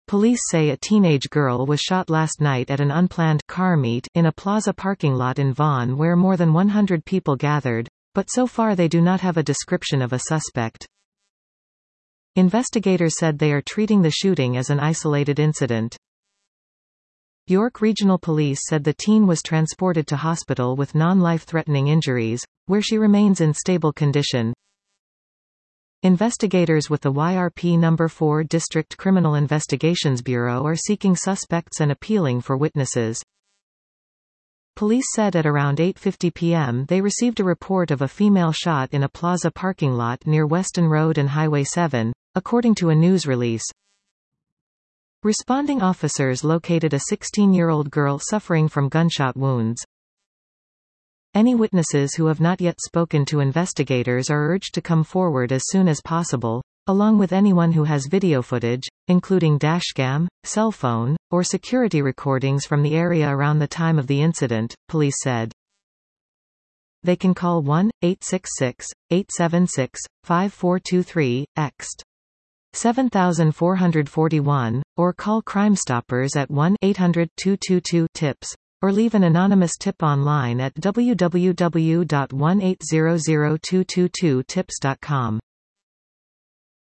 Police say a teenage girl was shot last night at an unplanned car meet in a plaza parking lot in Vaughan where more than 100 people gathered, but so far they do not have a description of a suspect. Investigators said they are treating the shooting as an isolated incident. York Regional Police said the teen was transported to hospital with non-life-threatening injuries, where she remains in stable condition. Investigators with the YRP No. 4 District Criminal Investigations Bureau are seeking suspects and appealing for witnesses. Police said at around 8:50 p.m. they received a report of a female shot in a plaza parking lot near Weston Road and Highway 7, according to a news release. Responding officers located a 16-year-old girl suffering from gunshot wounds. Any witnesses who have not yet spoken to investigators are urged to come forward as soon as possible, along with anyone who has video footage, including dashcam, cell phone, or security recordings from the area around the time of the incident, police said. They can call 1-866-876-5423, ext. 7441, or call Crime Stoppers at 1-800-222-TIPS. Or leave an anonymous tip online at www.1800222tips.com.